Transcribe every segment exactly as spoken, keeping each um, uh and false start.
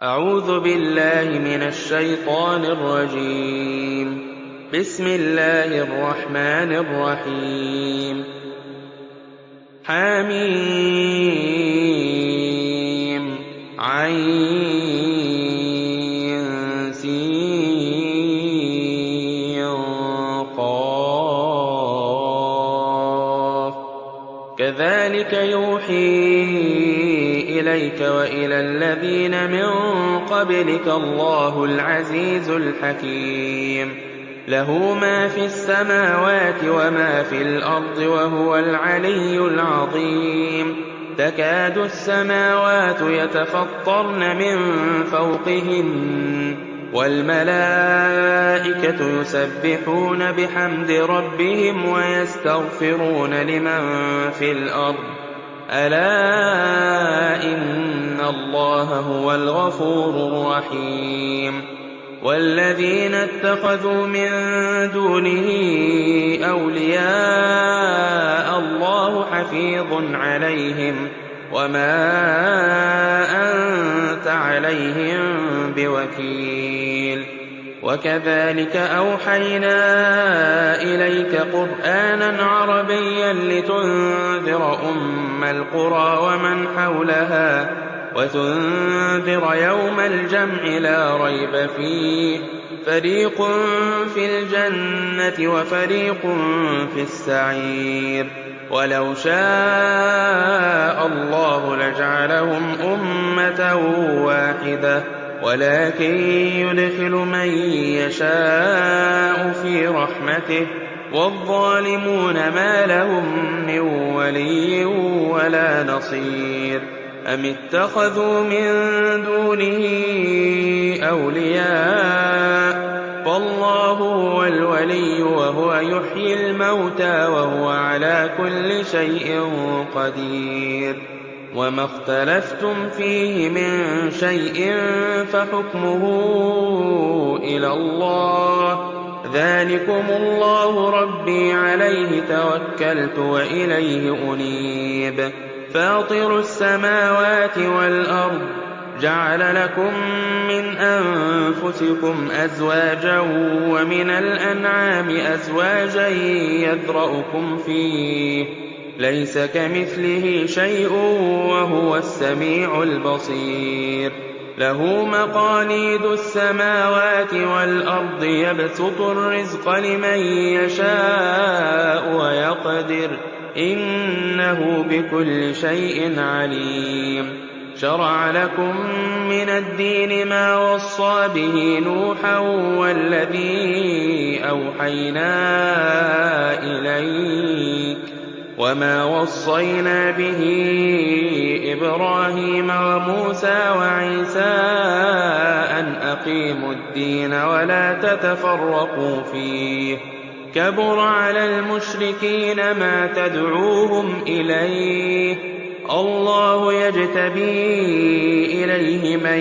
أعوذ بالله من الشيطان الرجيم. بسم الله الرحمن الرحيم. حميم عين سين قاف كذلك يوحي إليك وإلى الذين من قبلك الله العزيز الحكيم. له ما في السماوات وما في الأرض وهو العلي العظيم. تكاد السماوات يتفطرن من فوقهن والملائكة يسبحون بحمد ربهم ويستغفرون لمن في الأرض ألا إن الله هو الغفور الرحيم. والذين اتخذوا من دونه أولياء الله حفيظ عليهم وما أنت عليهم بوكيل. وكذلك أوحينا إليك قرآنا عربيا لتنذر أم القرى ومن حولها وتنذر يوم الجمع لا ريب فيه فريق في الجنة وفريق في السعير. ولو شاء الله لجعلهم أمة واحدة ولكن يدخل من يشاء في رحمته والظالمون ما لهم من ولي ولا نصير. أم اتخذوا من دونه أولياء فالله هو الولي وهو يحيي الموتى وهو على كل شيء قدير. وما اختلفتم فيه من شيء فحكمه إلى الله ذلكم الله ربي عليه توكلت وإليه أنيب. فاطر السماوات والأرض جعل لكم من أنفسكم أزواجا ومن الأنعام أزواجا يذرأكم فيه ليس كمثله شيء وهو السميع البصير. له مقاليد السماوات والأرض يبسط الرزق لمن يشاء ويقدر إنه بكل شيء عليم. شرع لكم من الدين ما وصى به نوحا والذي أوحينا إليك وما وصينا به إبراهيم وموسى وعيسى أن أقيموا الدين ولا تتفرقوا فيه كبر على المشركين ما تدعوهم إليه الله يجتبي إليه من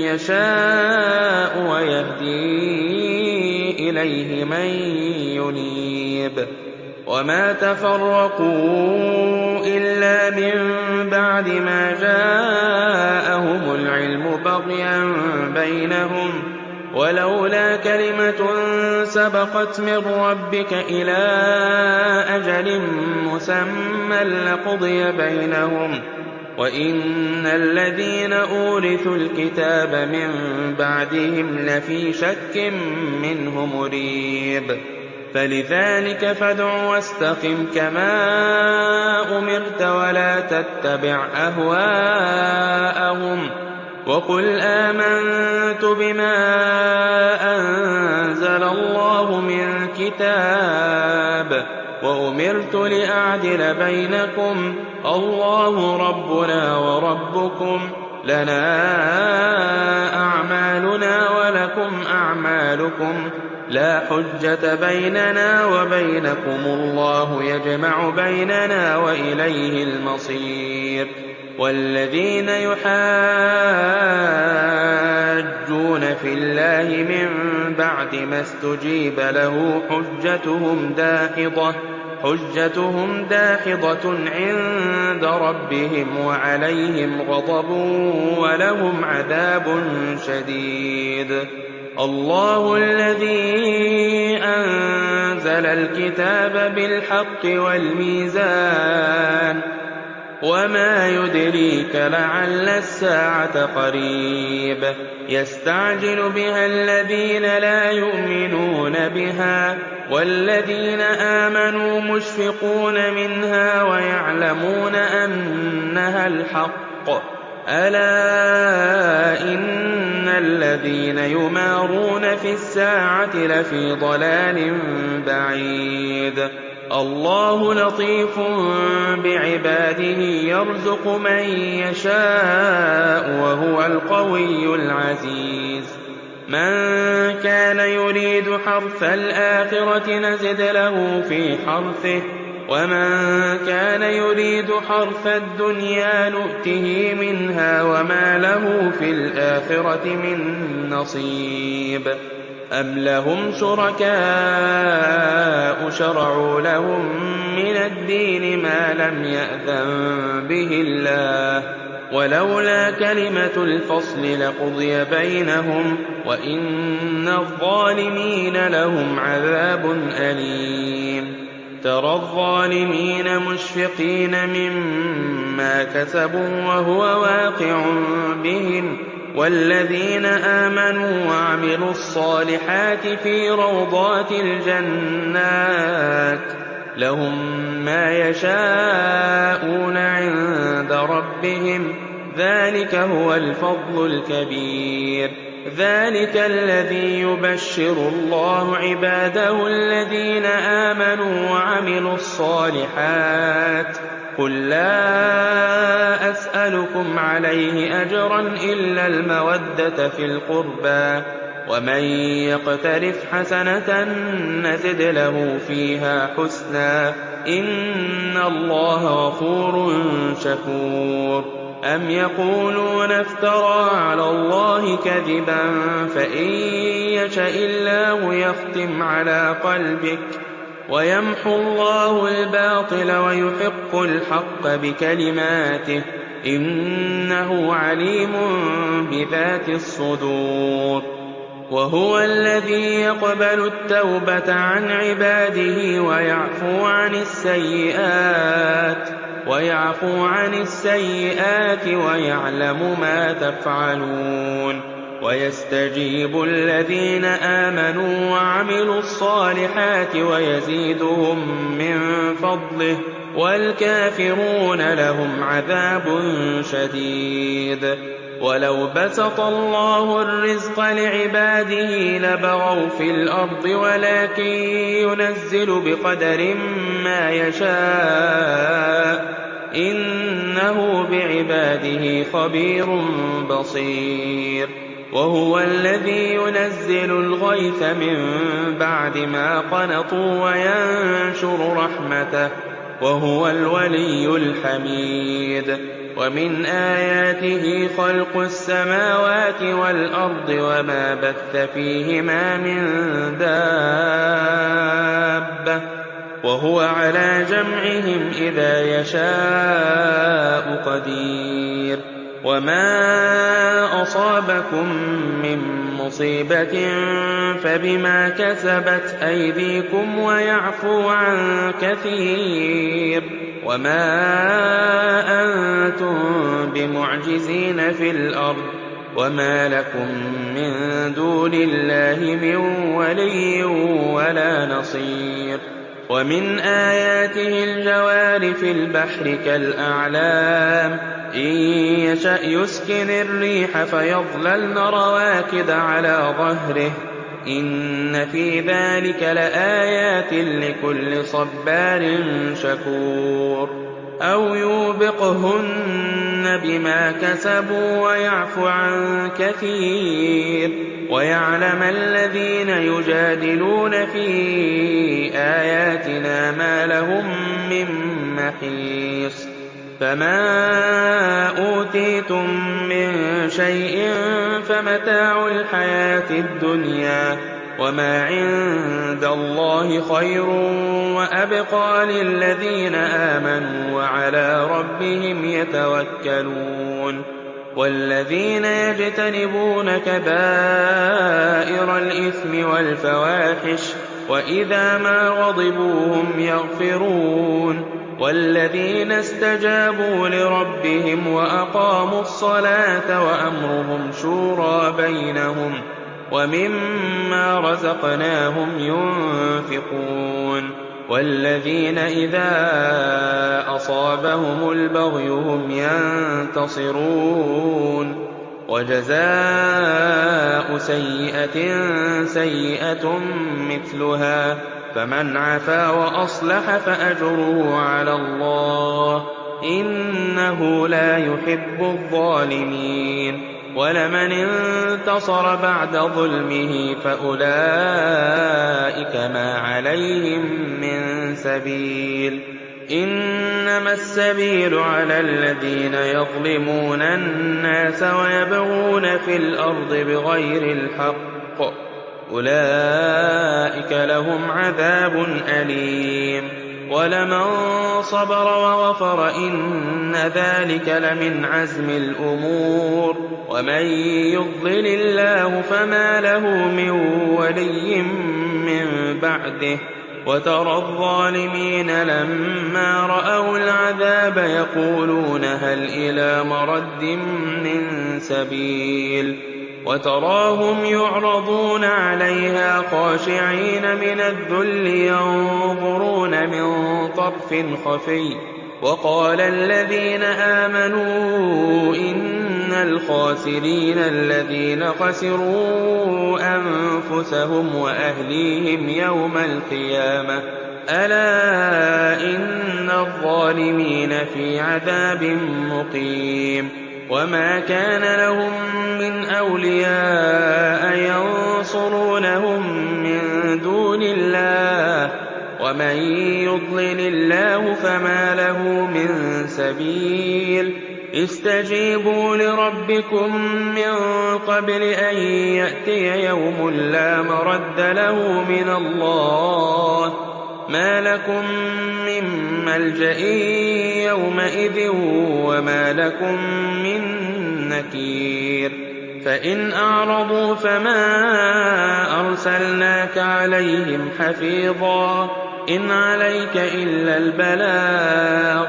يشاء ويهدي إليه من ينيب. وما تفرقوا إلا من بعد ما جاءهم العلم بغيا بينهم ولولا كلمة سبقت من ربك إلى أجل مسمى لقضي بينهم وإن الذين أورثوا الكتاب من بعدهم لفي شك منه مريب. فلذلك فادع واستقم كما أمرت ولا تتبع أهواءهم وقل آمنت بما أنزل الله من كتاب وأمرت لأعدل بينكم الله ربنا وربكم لنا أعمالنا ولكم أعمالكم لا حجة بيننا وبينكم الله يجمع بيننا وإليه المصير. والذين يحاجون في الله من بعد ما استجيب له حجتهم داحضة حجتهم داحضة عند ربهم وعليهم غضب ولهم عذاب شديد. الله الذي أنزل الكتاب بالحق والميزان وما يدريك لعل الساعة قريب يستعجل بها الذين لا يؤمنون بها والذين آمنوا مشفقون منها ويعلمون أنها الحق ألا إن الذين يمارون في الساعة لفي ضلال بعيد. الله لطيف بعباده يرزق من يشاء وهو القوي العزيز. من كان يريد حرث الآخرة نزد له في حرثه ومن كان يريد حرث الدنيا نؤته منها وما له في الآخرة من نصيب. أم لهم شركاء شرعوا لهم من الدين ما لم يأذن به الله ولولا كلمة الفصل لقضي بينهم وإن الظالمين لهم عذاب أليم. ترى الظالمين مشفقين مما كسبوا وهو واقع بهم والذين آمنوا وعملوا الصالحات في روضات الجنات لهم ما يشاءون عند ربهم ذلك هو الفضل الكبير. ذلك الذي يبشر الله عباده الذين آمنوا وعملوا الصالحات قل لا أسألكم عليه أجرا إلا المودة في القربى ومن يقترف حسنة نزد له فيها حسنا إن الله غفور شكور. أم يقولون افترى على الله كذبا فإن يشأ الله يختم على قلبك ويمحو الله الباطل ويحق الحق بكلماته إنه عليم بذات الصدور. وهو الذي يقبل التوبة عن عباده ويعفو عن السيئات ويعفو عن السيئات ويعلم ما تفعلون ويستجيب الذين آمنوا وعملوا الصالحات ويزيدهم من فضله والكافرون لهم عذاب شديد. ولو بسط الله الرزق لعباده لبغوا في الأرض ولكن ينزل بقدر ما يشاء إنه بعباده خبير بصير. وهو الذي ينزل الغيث من بعد ما قنطوا وينشر رحمته وهو الولي الحميد. ومن آياته خلق السماوات والأرض وما بث فيهما من دابة وهو على جمعهم إذا يشاء قدير. وما أصابكم من مصيبة فبما كسبت أيديكم ويعفو عن كثير وما أنتم بمعجزين في الأرض وما لكم من دون الله من ولي ولا نصير. ومن آياته الجوار في البحر كالأعلام إن يشأ يسكن الريح فيظللن رواكد على ظهره إن في ذلك لآيات لكل صبار شكور. أو يوبقهن بما كسبوا ويعفو عن كثير ويعلم الذين يجادلون في آياتنا ما لهم من محيص. فما أوتيتم من شيء فمتاع الحياة الدنيا وما عند الله خير وأبقى للذين آمنوا وعلى ربهم يتوكلون والذين يجتنبون كبائر الإثم والفواحش وإذا ما غضبوا هم يغفرون والذين استجابوا لربهم وأقاموا الصلاة وأمرهم شورى بينهم ومما رزقناهم ينفقون والذين إذا أصابهم البغي هم ينتصرون وجزاء سيئة سيئة مثلها فمن عفا وأصلح فأجره على الله إنه لا يحب الظالمين ولمن انتصر بعد ظلمه فأولئك ما عليهم من سبيل إنما السبيل على الذين يظلمون الناس ويبغون في الأرض بغير الحق أولئك لهم عذاب أليم ولمن صبر وغفر إن ذلك لمن عزم الأمور ومن يضلل الله فما له من ولي من بعده وترى الظالمين لما رأوا العذاب يقولون هل إلى مرد من سبيل وتراهم يعرضون عليها خاشعين من الذل ينظرون من طرف خفي وقال الذين آمنوا إن الخاسرين الذين خسروا أنفسهم وأهليهم يوم القيامة ألا إن الظالمين في عذاب مقيم وما كان لهم من أولياء ينصرونهم من دون الله ومن يضلل الله فما له من سبيل استجيبوا لربكم من قبل أن يأتي يوم لا مرد له من الله ما لكم من ملجأ يومئذ وما لكم من نكير فإن أعرضوا فما أرسلناك عليهم حفيظا إن عليك إلا البلاغ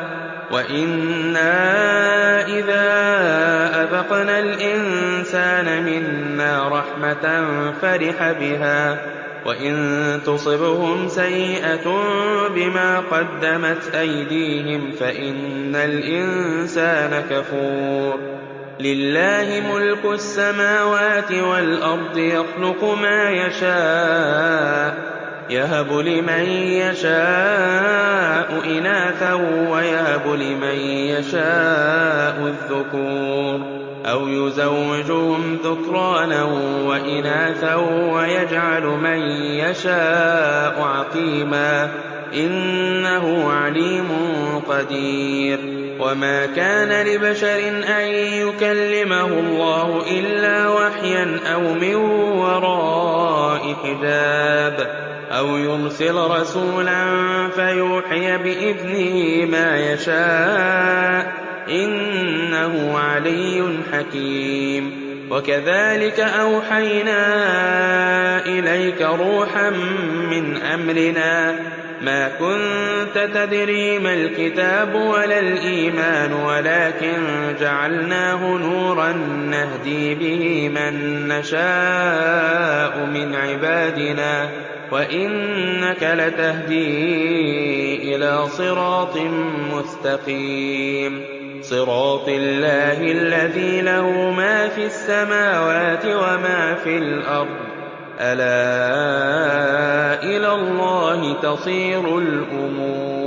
وإنا إذا أذقنا الإنسان منا رحمة فرح بها وإن تصبهم سيئة بما قدمت أيديهم فإن الإنسان كفور لله ملك السماوات والأرض يخلق ما يشاء يهب لمن يشاء إناثا ويهب لمن يشاء الذكور أو يزوجهم ذكرانا وإناثا ويجعل من يشاء عقيما إنه عليم قدير وما كان لبشر أن يكلمه الله إلا وحيا أو من وراء حجاب أو يرسل رسولا فيوحي بإذنه ما يشاء إنه علي حكيم وكذلك أوحينا إليك روحا من أمرنا ما كنت تدري ما الكتاب ولا الإيمان ولكن جعلناه نورا نهدي به من نشاء من عبادنا وإنك لتهدي إلى صراط مستقيم صراط الله الذي له ما في السماوات وما في الأرض ألا إلى الله تصير الأمور